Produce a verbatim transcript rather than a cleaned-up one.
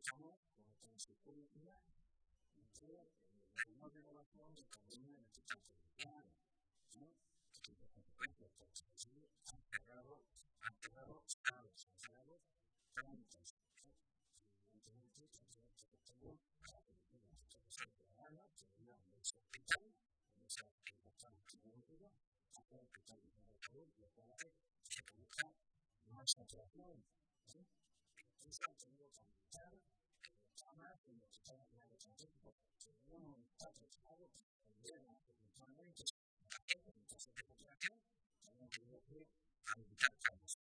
escuchamos como consecuencia de la no renovación de economía en este caso de plan, ¿no? Que por consecuencia, pues, así han cerrado, han cerrado estados, han cerrado plantas, ¿no? Evidentemente, también se pretende a la producción de la sociedad ciudadana, que debería de ese hospital, en esa actividad tecnológica, hacer que tal vez no ocurra, y ojalá se produzca más saturación, ¿sí? Eso ha tenido que aumentar jamás en los sistemas de agua científicos, que no está preparado para volver a eventualmente a hacer muchas de populación, también tenido que aumentar jamás.